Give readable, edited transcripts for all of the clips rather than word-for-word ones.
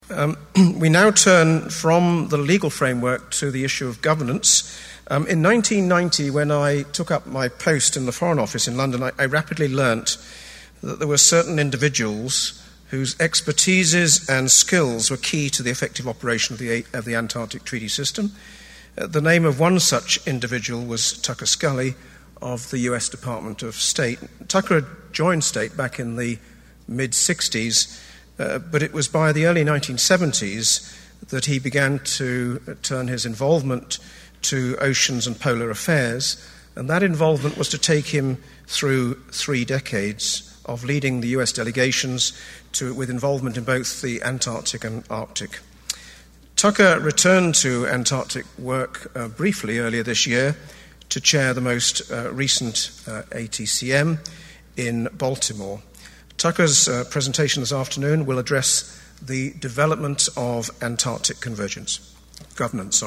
We now turn from the legal framework to the issue of governance. In 1990, when I took up my post in the Foreign Office in London, I rapidly learnt that there were certain individuals whose expertises and skills were key to the effective operation of the Antarctic Treaty System. The name of one such individual was Tucker Scully of the US Department of State. Tucker had joined State back in the mid-60s, but it was by the early 1970s that he began to turn his involvement to oceans and polar affairs, and that involvement was to take him through 3 decades of leading the US delegations with involvement in both the Antarctic and Arctic. Tucker returned to Antarctic work briefly earlier this year to chair the most recent ATCM in Baltimore. Tucker's presentation this afternoon will address the development of Antarctic governance.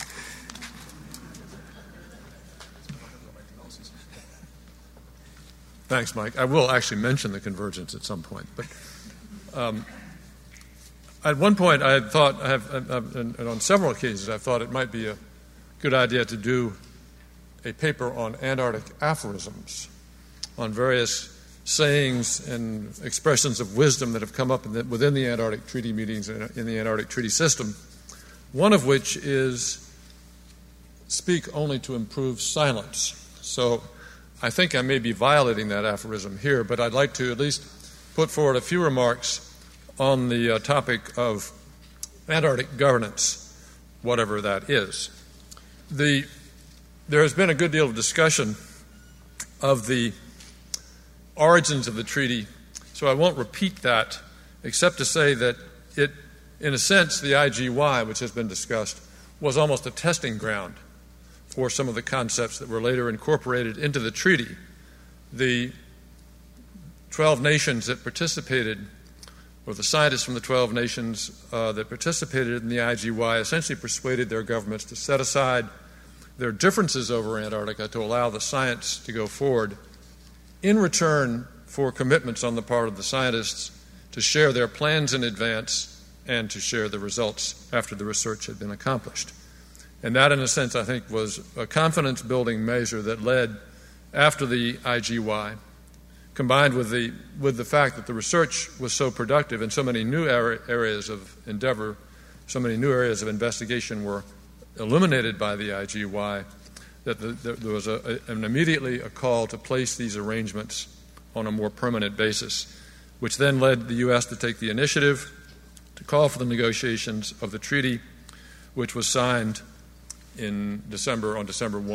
Thanks, Mike. I will actually mention the convergence at some point. But at one point I had thought, and on several occasions, I thought it might be a good idea to do a paper on Antarctic aphorisms, on various sayings and expressions of wisdom that have come up within the Antarctic Treaty meetings and in the Antarctic Treaty System, one of which is speak only to improve silence. So I think I may be violating that aphorism here, but I'd like to at least put forward a few remarks on the topic of Antarctic governance, whatever that is. There has been a good deal of discussion of the origins of the treaty, so I won't repeat that, except to say that it, in a sense, the IGY, which has been discussed, was almost a testing ground for some of the concepts that were later incorporated into the treaty. The 12 nations that participated, or the scientists from the 12 nations that participated in the IGY, essentially persuaded their governments to set aside their differences over Antarctica to allow the science to go forward, in return for commitments on the part of the scientists to share their plans in advance and to share the results after the research had been accomplished. And that, in a sense, I think was a confidence-building measure that led, after the IGY, combined with the fact that the research was so productive and so many new areas of endeavor, so many new areas of investigation were illuminated by the IGY, that there was immediately a call to place these arrangements on a more permanent basis, which then led the U.S. to take the initiative to call for the negotiations of the treaty, which was signed on December 1,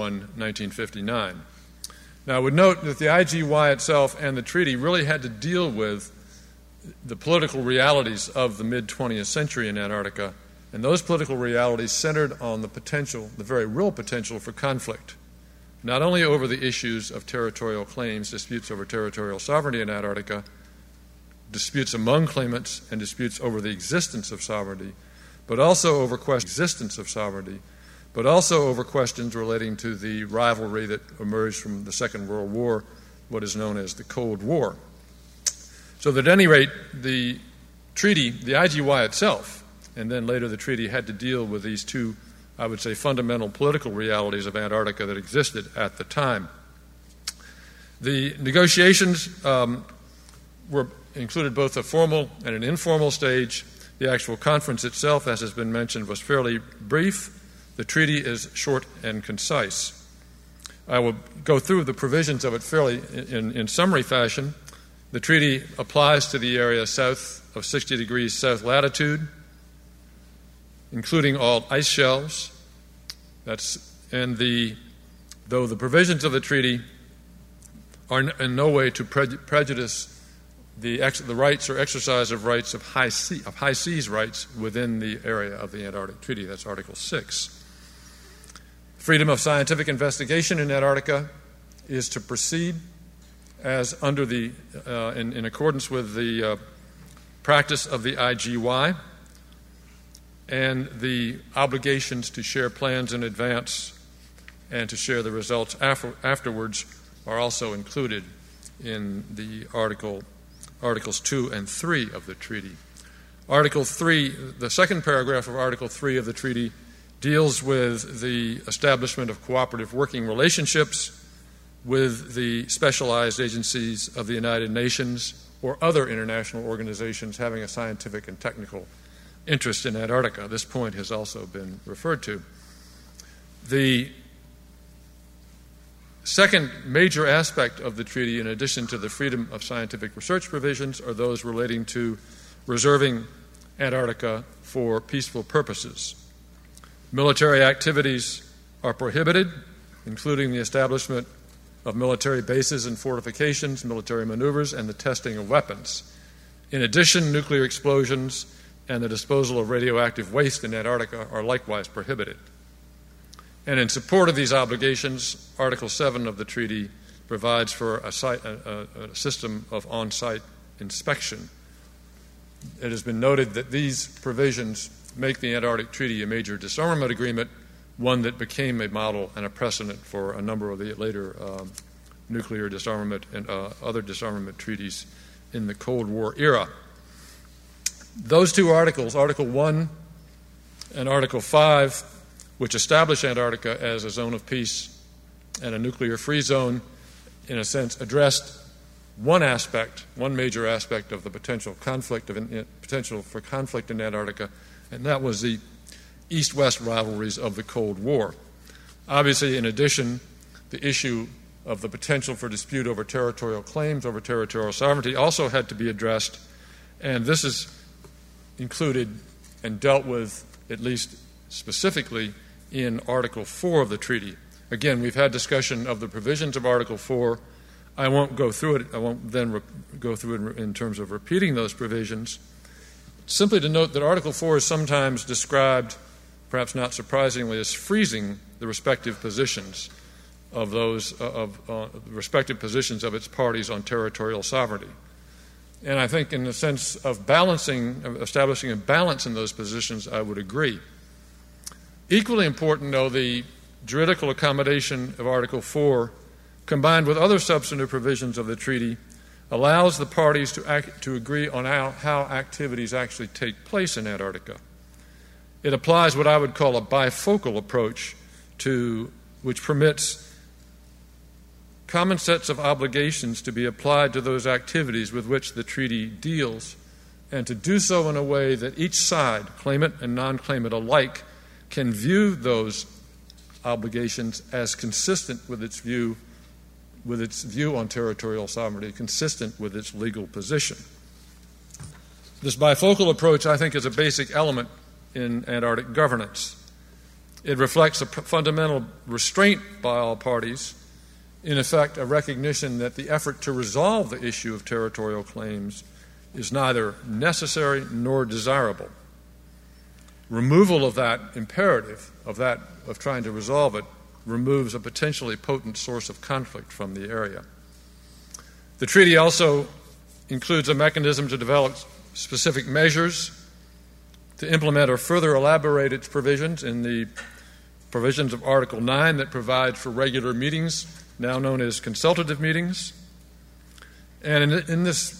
1959. Now, I would note that the IGY itself and the treaty really had to deal with the political realities of the mid-20th century in Antarctica, and those political realities centered on the potential, the very real potential for conflict, not only over the issues of territorial claims, disputes over territorial sovereignty in Antarctica, disputes among claimants, and disputes over the existence of sovereignty, but also over questions relating to the rivalry that emerged from the Second World War, what is known as the Cold War. So that at any rate, the treaty, the IGY itself, and then later the treaty, had to deal with these two, I would say, fundamental political realities of Antarctica that existed at the time. The negotiations included both a formal and an informal stage. The actual conference itself, as has been mentioned, was fairly brief. The treaty is short and concise. I will go through the provisions of it fairly in summary fashion. The treaty applies to the area south of 60 degrees south latitude, including all ice shelves. Though the provisions of the treaty are in no way to prejudice the rights or exercise of rights of high seas rights within the area of the Antarctic Treaty. That's Article 6. Freedom of scientific investigation in Antarctica is to proceed as under in accordance with the practice of the IGY, and the obligations to share plans in advance and to share the results afterwards are also included in the Articles 2 and 3 of the treaty. Article 3, the second paragraph of Article 3 of the treaty deals with the establishment of cooperative working relationships with the specialized agencies of the United Nations or other international organizations having a scientific and technical interest in Antarctica. This point has also been referred to. The second major aspect of the treaty, in addition to the freedom of scientific research provisions, are those relating to reserving Antarctica for peaceful purposes. Military activities are prohibited, including the establishment of military bases and fortifications, military maneuvers, and the testing of weapons. In addition, nuclear explosions and the disposal of radioactive waste in Antarctica are likewise prohibited. And in support of these obligations, Article 7 of the treaty provides for a system of on-site inspection. It has been noted that these provisions make the Antarctic Treaty a major disarmament agreement, one that became a model and a precedent for a number of the later nuclear disarmament and other disarmament treaties in the Cold War era. Those two articles, Article 1 and Article 5, which establish Antarctica as a zone of peace and a nuclear-free zone, in a sense, addressed one major aspect of the potential for conflict in Antarctica, and that was the East-West rivalries of the Cold War. Obviously, in addition, the issue of the potential for dispute over territorial claims, over territorial sovereignty, also had to be addressed, and this is included and dealt with, at least specifically, in Article 4 of the treaty. Again, we've had discussion of the provisions of Article 4. I won't go through it. I won't then go through it in terms of repeating those provisions. Simply to note that Article 4 is sometimes described, perhaps not surprisingly, as freezing the respective positions of those respective positions of its parties on territorial sovereignty. And I think in the sense of establishing a balance in those positions, I would agree. Equally important, though, the juridical accommodation of Article 4, combined with other substantive provisions of the treaty, allows the parties to agree on how activities actually take place in Antarctica. It applies what I would call a bifocal approach which permits common sets of obligations to be applied to those activities with which the treaty deals, and to do so in a way that each side, claimant and non-claimant alike, can view those obligations as consistent with its view on territorial sovereignty, consistent with its legal position. This bifocal approach, I think, is a basic element in Antarctic governance. It reflects a fundamental restraint by all parties, in effect a recognition that the effort to resolve the issue of territorial claims is neither necessary nor desirable. Removal of that imperative, of trying to resolve it, removes a potentially potent source of conflict from the area. The treaty also includes a mechanism to develop specific measures to implement or further elaborate its provisions in the provisions of Article 9 that provides for regular meetings, now known as consultative meetings. And in this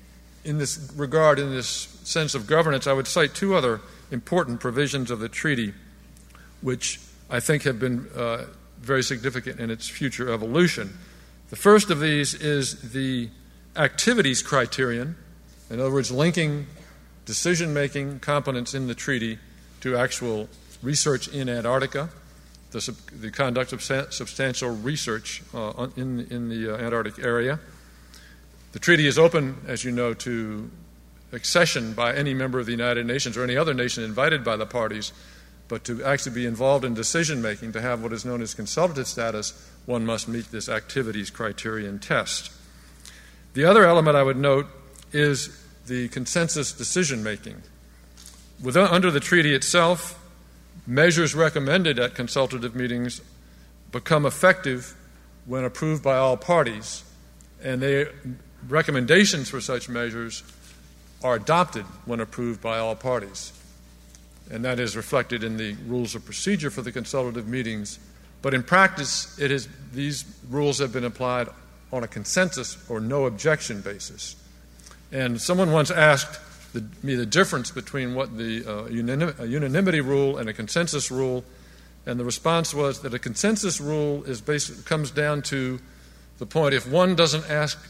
regard, in this sense of governance, I would cite two other important provisions of the treaty which I think have been very significant in its future evolution. The first of these is the activities criterion, in other words, linking decision-making competence in the treaty to actual research in Antarctica, the conduct of substantial research in the Antarctic area. The treaty is open, as you know, to accession by any member of the United Nations or any other nation invited by the parties, but to actually be involved in decision-making, to have what is known as consultative status, one must meet this activities criterion test. The other element I would note is the consensus decision-making. Under the treaty itself, measures recommended at consultative meetings become effective when approved by all parties, and recommendations for such measures are adopted when approved by all parties. And that is reflected in the rules of procedure for the consultative meetings. But in practice, these rules have been applied on a consensus or no objection basis. And someone once asked the difference between what the unanimity rule and a consensus rule. And the response was that a consensus rule comes down to the point: if one doesn't ask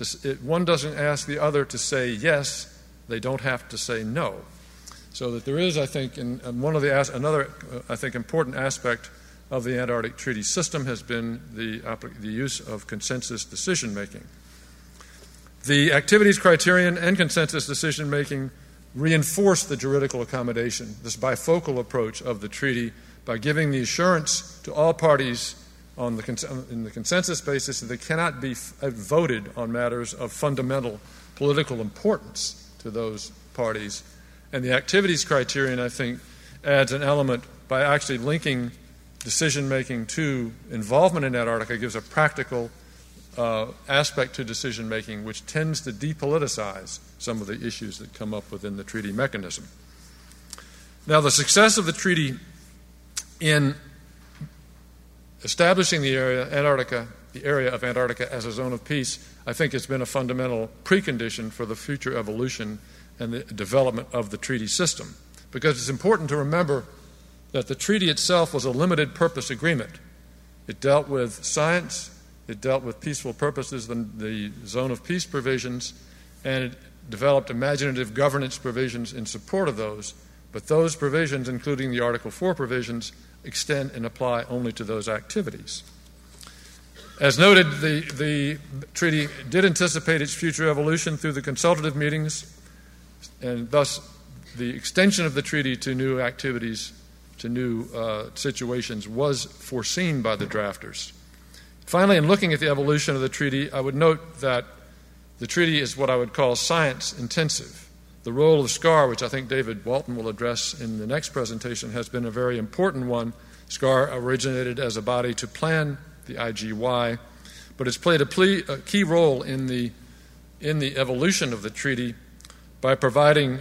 the other to say yes, they don't have to say no. So that there is, I think, another important aspect of the Antarctic Treaty System has been the use of consensus decision-making. The activities criterion and consensus decision-making reinforce the juridical accommodation, this bifocal approach of the treaty, by giving the assurance to all parties in the consensus basis that they cannot be voted on matters of fundamental political importance to those parties. And the activities criterion, I think, adds an element by actually linking decision-making to involvement in Antarctica, gives a practical aspect to decision-making which tends to depoliticize some of the issues that come up within the treaty mechanism. Now, the success of the treaty in establishing the area of Antarctica as a zone of peace, I think has been a fundamental precondition for the future evolution and the development of the treaty system. Because it's important to remember that the treaty itself was a limited purpose agreement. It dealt with science, it dealt with peaceful purposes, the zone of peace provisions, and it developed imaginative governance provisions in support of those. But those provisions, including the Article 4 provisions, extend and apply only to those activities. As noted, the treaty did anticipate its future evolution through the consultative meetings, and thus the extension of the treaty to new activities, to new situations, was foreseen by the drafters. Finally, in looking at the evolution of the treaty, I would note that the treaty is what I would call science-intensive. The role of SCAR, which I think David Walton will address in the next presentation, has been a very important one. SCAR originated as a body to plan the IGY, but it's played a key role in the evolution of the treaty by providing,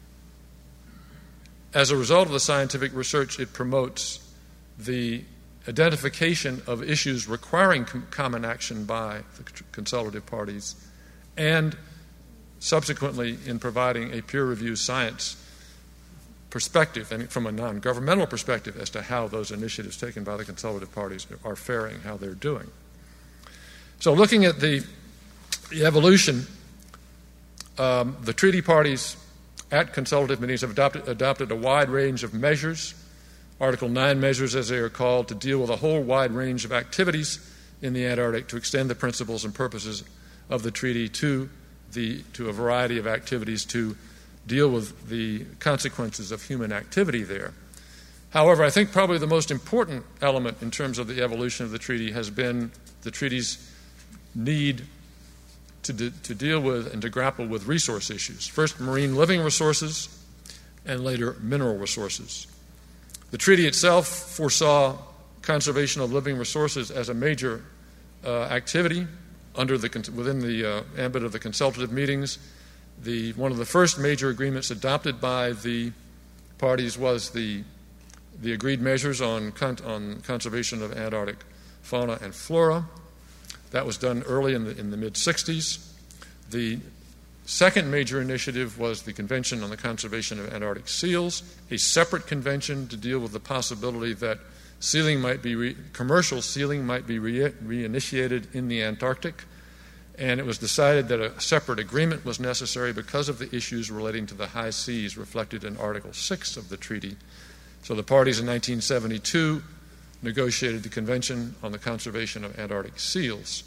as a result of the scientific research, it promotes the identification of issues requiring common action by the consultative parties, and subsequently in providing a peer-reviewed science perspective and from a non-governmental perspective as to how those initiatives taken by the consultative parties are faring, how they're doing. So looking at the evolution, the treaty parties at consultative meetings have adopted a wide range of measures, Article 9 measures as they are called, to deal with a whole wide range of activities in the Antarctic to extend the principles and purposes of the treaty to a variety of activities to deal with the consequences of human activity there. However, I think probably the most important element in terms of the evolution of the treaty has been the treaty's need to deal with and to grapple with resource issues. First, marine living resources, and later, mineral resources. The treaty itself foresaw conservation of living resources as a major activity within the ambit of the consultative meetings. One of the first major agreements adopted by the parties was the agreed measures on conservation of Antarctic fauna and flora. That was done early in the mid-'60s. The second major initiative was the Convention on the Conservation of Antarctic Seals, a separate convention to deal with the possibility that commercial sealing might be reinitiated in the Antarctic. And it was decided that a separate agreement was necessary because of the issues relating to the high seas reflected in Article 6 of the treaty. So the parties in 1972 negotiated the Convention on the Conservation of Antarctic Seals.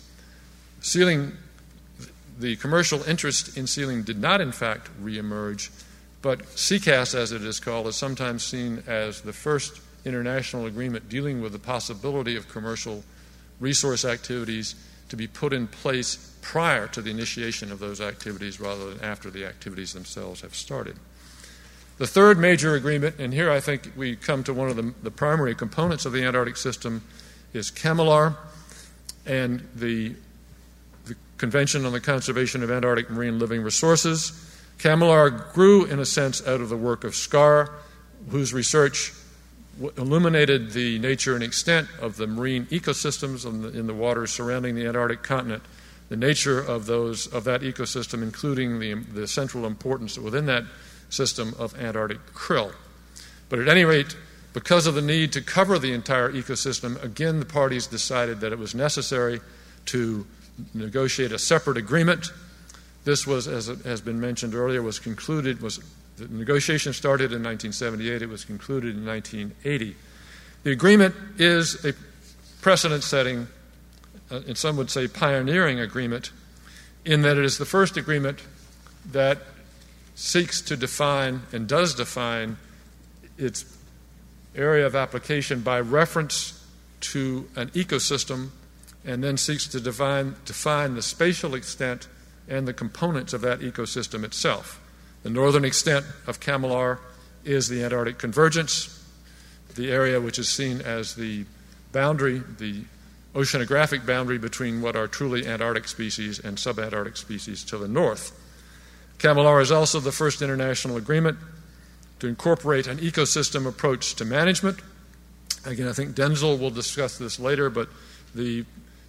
The commercial interest in sealing did not, in fact, reemerge, but CCAS, as it is called, is sometimes seen as the first international agreement dealing with the possibility of commercial resource activities to be put in place prior to the initiation of those activities rather than after the activities themselves have started. The third major agreement, and here I think we come to one of the primary components of the Antarctic system, is CAMLR, and the Convention on the Conservation of Antarctic Marine Living Resources. CAMLR grew, in a sense, out of the work of SCAR, whose research illuminated the nature and extent of the marine ecosystems in the waters surrounding the Antarctic continent the nature of that ecosystem, including the central importance within that system of Antarctic krill. But at any rate, because of the need to cover the entire ecosystem, again, the parties decided that it was necessary to negotiate a separate agreement. This was, as has been mentioned earlier, the negotiation started in 1978. It was concluded in 1980. The agreement is a precedent-setting, and some would say pioneering agreement, in that it is the first agreement that seeks to define and does define its area of application by reference to an ecosystem, and then seeks to define the spatial extent and the components of that ecosystem itself. The northern extent of CAMLR is the Antarctic convergence, the area which is seen as the boundary, the oceanographic boundary between what are truly Antarctic species and subantarctic species to the north. CAMLR is also the first international agreement to incorporate an ecosystem approach to management. Again, I think Denzel will discuss this later, but the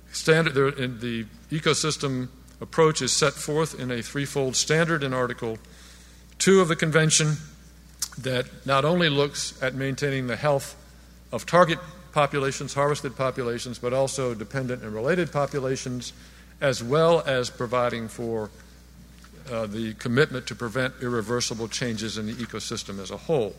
ecosystem approach is set forth in a threefold standard in Article 2 of the Convention that not only looks at maintaining the health of target populations, harvested populations, but also dependent and related populations, as well as providing for the commitment to prevent irreversible changes in the ecosystem as a whole.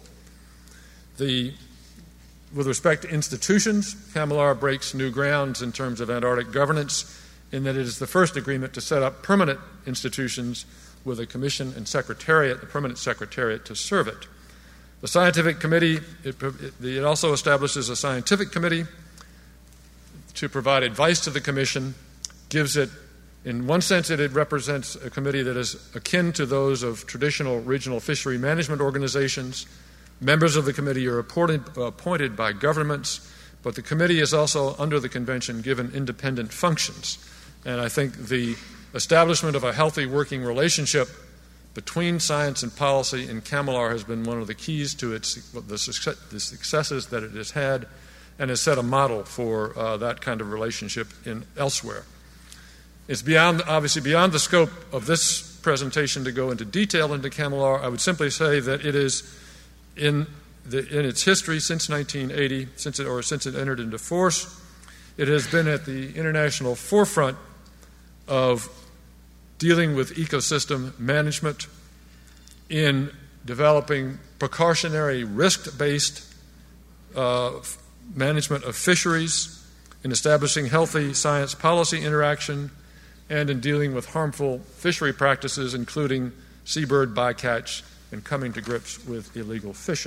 With respect to institutions, CAMLR breaks new grounds in terms of Antarctic governance in that it is the first agreement to set up permanent institutions with a commission and secretariat, a permanent secretariat to serve it. The scientific committee, it also establishes a scientific committee to provide advice to the commission, gives it, in one sense, it represents a committee that is akin to those of traditional regional fishery management organizations. Members of the committee are appointed by governments, but the committee is also, under the convention, given independent functions. And I think the establishment of a healthy working relationship between science and policy in CAMLR has been one of the keys to the successes that it has had, and has set a model for that kind of relationship elsewhere. It's obviously beyond the scope of this presentation to go into detail into CAMLR. I would simply say that it is in its history since 1980, since it entered into force, it has been at the international forefront of dealing with ecosystem management, in developing precautionary risk-based management of fisheries, in establishing healthy science policy interaction, and in dealing with harmful fishery practices, including seabird bycatch and coming to grips with illegal fishing.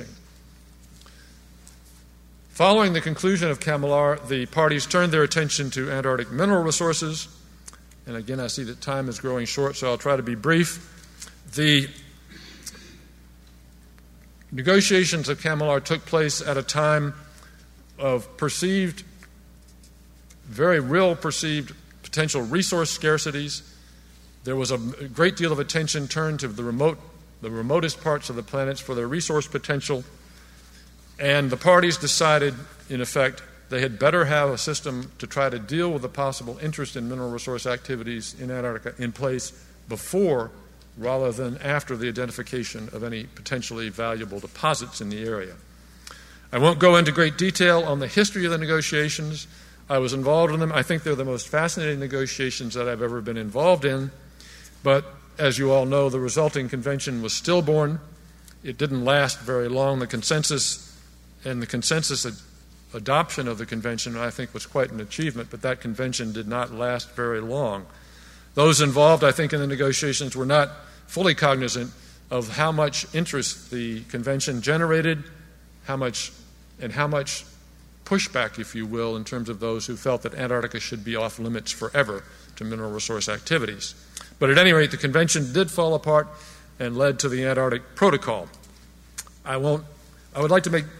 Following the conclusion of CAMLR, the parties turned their attention to Antarctic mineral resources. And again, I see that time is growing short, so I'll try to be brief. The negotiations of CAMLR took place at a time of very real perceived potential resource scarcities. There was a great deal of attention turned to the remotest parts of the planets for their resource potential, and the parties decided, in effect, they had better have a system to try to deal with the possible interest in mineral resource activities in Antarctica in place before rather than after the identification of any potentially valuable deposits in the area. I won't go into great detail on the history of the negotiations. I was involved in them. I think they're the most fascinating negotiations that I've ever been involved in. But as you all know, the resulting convention was stillborn. It didn't last very long. The consensus adoption of the convention, I think, was quite an achievement, but that convention did not last very long. Those involved, I think, in the negotiations were not fully cognizant of how much interest the convention generated, how much pushback, if you will, in terms of those who felt that Antarctica should be off limits forever to mineral resource activities. But at any rate, the convention did fall apart and led to the Antarctic Protocol. I would like to make,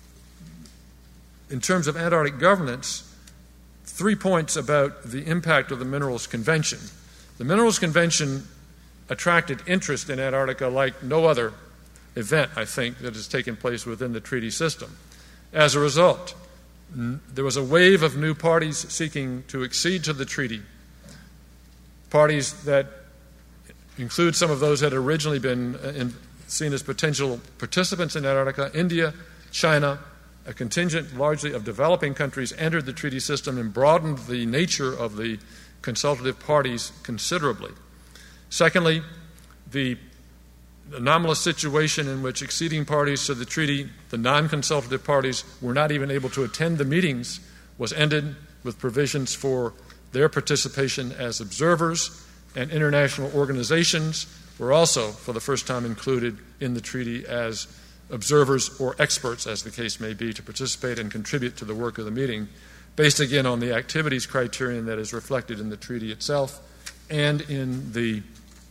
in terms of Antarctic governance, 3 points about the impact of the Minerals Convention. The Minerals Convention attracted interest in Antarctica like no other event, I think, that has taken place within the treaty system. As a result, there was a wave of new parties seeking to accede to the treaty. Parties that include some of those that had originally been seen as potential participants in Antarctica: India, China. A contingent largely of developing countries entered the treaty system and broadened the nature of the consultative parties considerably. Secondly, the anomalous situation in which acceding parties to the treaty, the non-consultative parties, were not even able to attend the meetings, was ended with provisions for their participation as observers, and international organizations were also, for the first time, included in the treaty as observers or experts, as the case may be, to participate and contribute to the work of the meeting, based again on the activities criterion that is reflected in the treaty itself and in the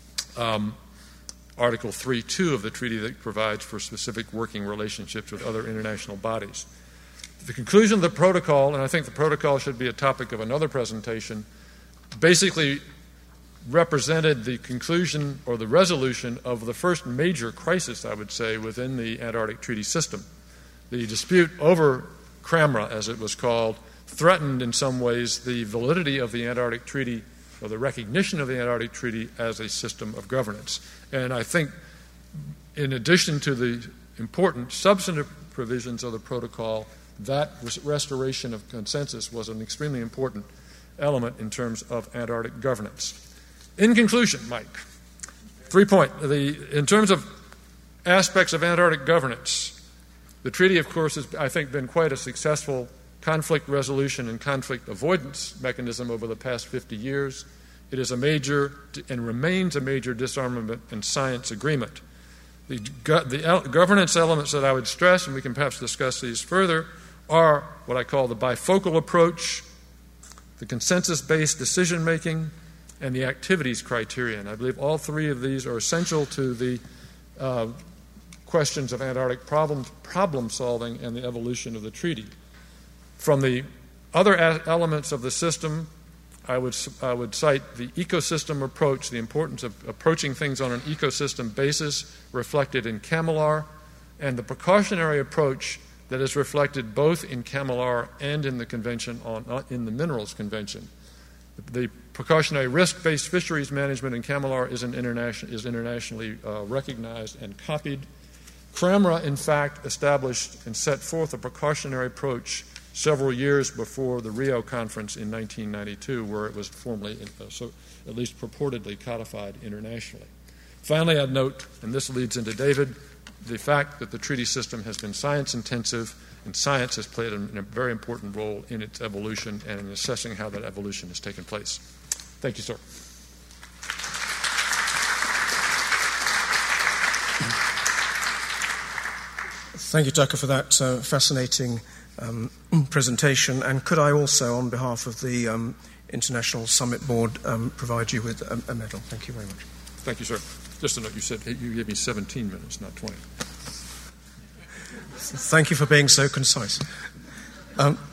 Article 3.2 of the treaty that provides for specific working relationships with other international bodies. The conclusion of the protocol, and I think the protocol should be a topic of another presentation, basically represented the conclusion or the resolution of the first major crisis, I would say, within the Antarctic Treaty System. The dispute over CRAMRA, as it was called, threatened in some ways the validity of the Antarctic Treaty or the recognition of the Antarctic Treaty as a system of governance. And I think, in addition to the important substantive provisions of the protocol, that restoration of consensus was an extremely important element in terms of Antarctic governance. In conclusion, Mike, 3 points. In terms of aspects of Antarctic governance, the treaty, of course, has, I think, been quite a successful conflict resolution and conflict avoidance mechanism over the past 50 years. It is a major and remains a major disarmament and science agreement. The governance elements that I would stress, and we can perhaps discuss these further, are what I call the bifocal approach, the consensus-based decision-making, and the activities criterion. I believe all three of these are essential to the questions of Antarctic problem solving and the evolution of the treaty. From the other elements of the system, I would cite the ecosystem approach, the importance of approaching things on an ecosystem basis reflected in CAMLR, and the precautionary approach that is reflected both in CAMLR and in the Convention in the Minerals Convention. The precautionary risk-based fisheries management in CAMLR is internationally recognized and copied. CRAMRA, in fact, established and set forth a precautionary approach several years before the Rio Conference in 1992, where it was formally, at least purportedly, codified internationally. Finally, I'd note, and this leads into David, the fact that the treaty system has been science-intensive, and science has played a very important role in its evolution and in assessing how that evolution has taken place. Thank you, sir. Thank you, Tucker, for that fascinating presentation. And could I also, on behalf of the International Summit Board, provide you with a medal? Thank you very much. Thank you, sir. Just a note, you said you gave me 17 minutes, not 20. Thank you for being so concise.